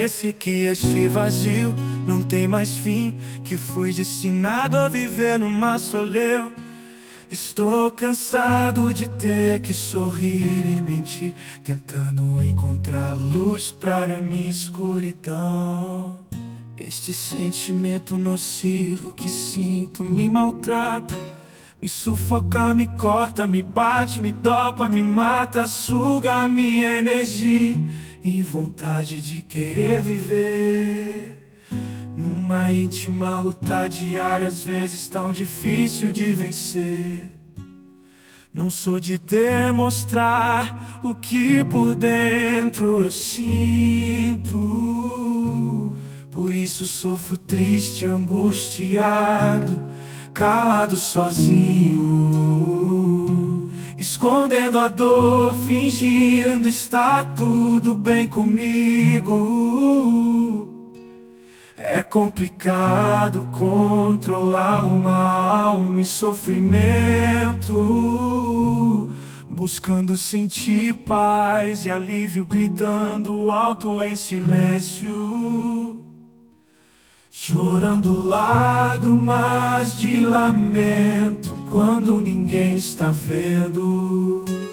parece que este vazio não tem mais fim, que fui destinado a viver no mausoléu. Estou cansado de ter que sorrir e mentir, tentando encontrar luz para minha escuridão. Este sentimento nocivo que sinto me maltrata, me sufoca, me corta, me bate, me dopa, me mata, suga minha energia e vontade de querer viver. Numa íntima luta diária, às vezes tão difícil de vencer. Não sou de demonstrar o que por dentro eu sinto. Por isso sofro triste, angustiado, calado sozinho, escondendo a dor, fingindo estar tudo bem comigo. É complicado controlar uma alma em sofrimento, buscando sentir paz e alívio, gritando alto em silêncio, chorando lágrimas de lamento quando ninguém está vendo.